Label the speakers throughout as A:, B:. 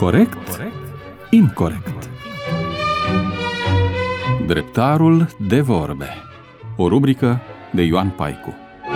A: Corect? Incorect. Dreptarul de vorbe. O rubrică de Ioan Paicu.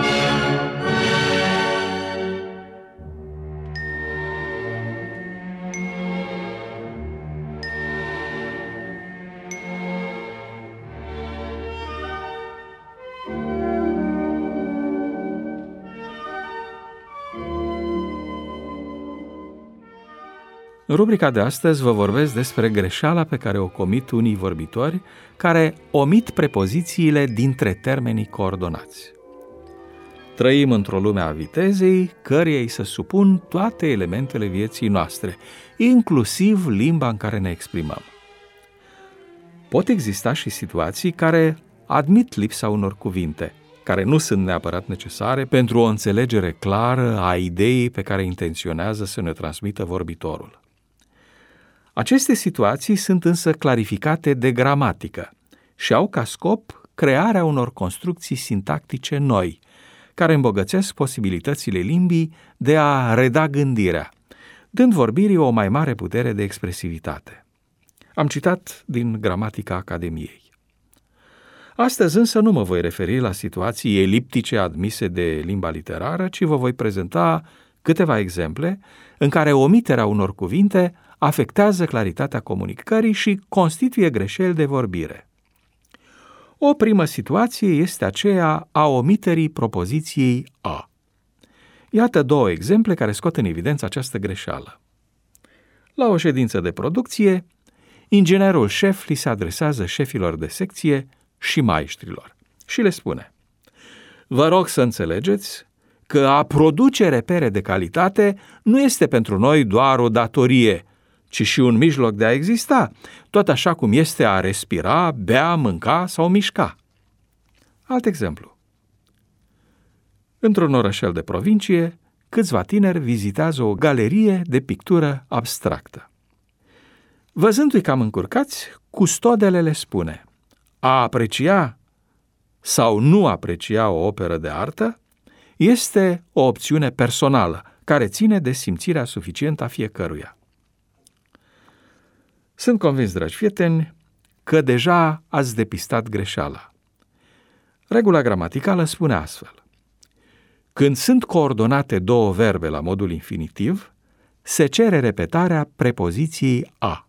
A: În rubrica de astăzi vă vorbesc despre greșeala pe care o comit unii vorbitori care omit prepozițiile dintre termenii coordonați. Trăim într-o lume a vitezei, căreia îi se supun toate elementele vieții noastre, inclusiv limba în care ne exprimăm. Pot exista și situații care admit lipsa unor cuvinte, care nu sunt neapărat necesare pentru o înțelegere clară a ideii pe care intenționează să ne transmită vorbitorul. Aceste situații sunt însă clarificate de gramatică și au ca scop crearea unor construcții sintactice noi, care îmbogățesc posibilitățile limbii de a reda gândirea, dând vorbirii o mai mare putere de expresivitate. Am citat din Gramatica Academiei. Astăzi însă nu mă voi referi la situații eliptice admise de limba literară, ci vă voi prezenta câteva exemple în care omiterea unor cuvinte afectează claritatea comunicării și constituie greșeli de vorbire. O primă situație este aceea a omiterii propoziției a. Iată două exemple care scot în evidență această greșeală. La o ședință de producție, inginerul șef li se adresează șefilor de secție și maestrilor și le spune: vă rog să înțelegeți că a produce repere de calitate nu este pentru noi doar o datorie, ci și un mijloc de a exista, tot așa cum este a respira, bea, mânca sau mișca. Alt exemplu. Într-un orășel de provincie, câțiva tineri vizitează o galerie de pictură abstractă. Văzându-i cam încurcați, custodele le spune: a aprecia sau nu aprecia o operă de artă este o opțiune personală, care ține de simțirea suficientă a fiecăruia. Sunt convins, dragi prieteni, că deja ați depistat greșeala. Regula gramaticală spune astfel: când sunt coordonate două verbe la modul infinitiv, se cere repetarea prepoziției a.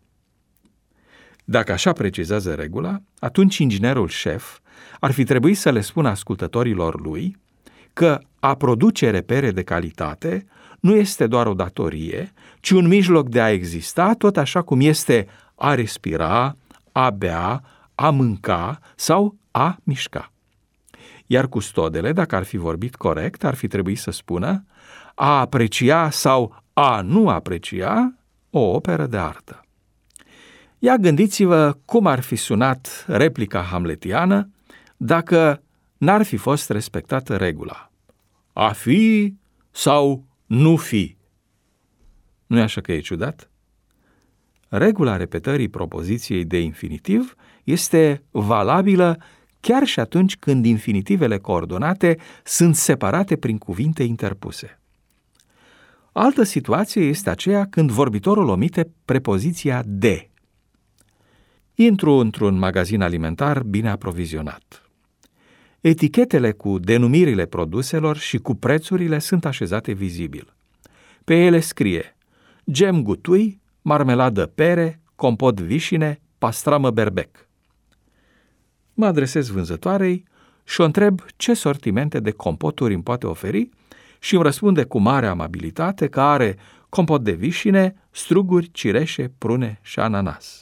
A: Dacă așa precizează regula, atunci inginerul șef ar fi trebuit să le spună ascultătorilor lui că a produce repere de calitate nu este doar o datorie, ci un mijloc de a exista, tot așa cum este a respira, a bea, a mânca sau a mișca. Iar custodele, dacă ar fi vorbit corect, ar fi trebuit să spună a aprecia sau a nu aprecia o operă de artă. Ia gândiți-vă cum ar fi sunat replica hamletiană dacă n-ar fi fost respectată regula: a fi sau nu fi. Nu-i așa că e ciudat? Regula repetării propoziției de infinitiv este valabilă chiar și atunci când infinitivele coordonate sunt separate prin cuvinte interpuse. Altă situație este aceea când vorbitorul omite prepoziția de. Intru într-un magazin alimentar bine aprovizionat. Etichetele cu denumirile produselor și cu prețurile sunt așezate vizibil. Pe ele scrie: gem gutui, marmeladă pere, compot vișine, pastramă berbec. Mă adresez vânzătoarei și o întreb ce sortimente de compoturi îmi poate oferi și îmi răspunde cu mare amabilitate că are compot de vișine, struguri, cireșe, prune și ananas.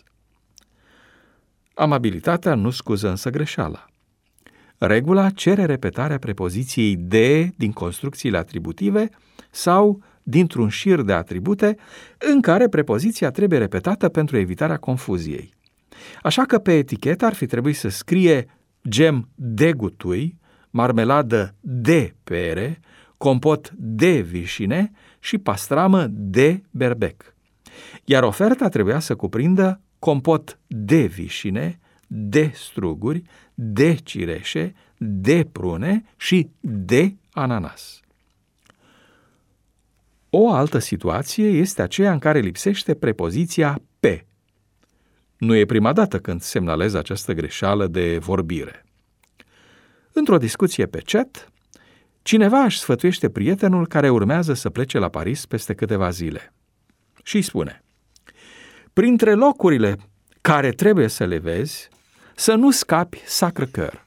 A: Amabilitatea nu scuză însă greșeala. Regula cere repetarea prepoziției de din construcțiile atributive sau dintr-un șir de atribute în care prepoziția trebuie repetată pentru evitarea confuziei. Așa că pe etichetă ar fi trebuit să scrie gem de gutui, marmeladă de pere, compot de vișine și pastramă de berbec. Iar oferta trebuia să cuprindă compot de vișine, de struguri, de cireșe, de prune și de ananas. O altă situație este aceea în care lipsește prepoziția pe. Nu e prima dată când semnalez această greșeală de vorbire. Într-o discuție pe chat, cineva își sfătuiește prietenul care urmează să plece la Paris peste câteva zile și îi spune: printre locurile care trebuie să le vezi, să nu scapi Sacré-Cœur.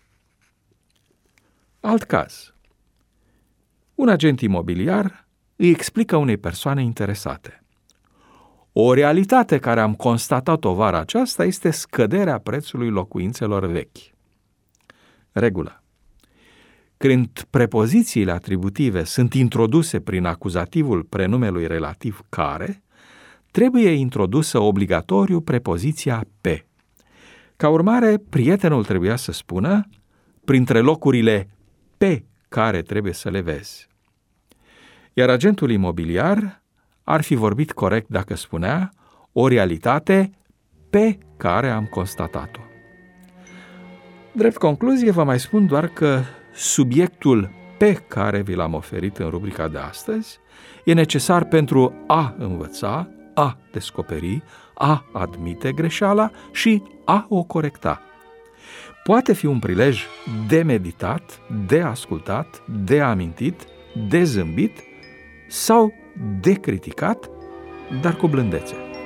A: Alt caz. Un agent imobiliar îi explică unei persoane interesate: o realitate care am constatat-o vara aceasta este scăderea prețului locuințelor vechi. Regulă. Când prepozițiile atributive sunt introduse prin acuzativul prenumelui relativ care, trebuie introdusă obligatoriu prepoziția pe. Ca urmare, prietenul trebuia să spună: printre locurile pe care trebuie să le vezi. Iar agentul imobiliar ar fi vorbit corect dacă spunea: o realitate pe care am constatat-o. Drept concluzie, vă mai spun doar că subiectul pe care vi l-am oferit în rubrica de astăzi e necesar pentru a învăța, a descoperi, a admite greșeala și a o corecta. Poate fi un prilej de meditat, de ascultat, de amintit, de zâmbit sau de criticat, dar cu blândețe.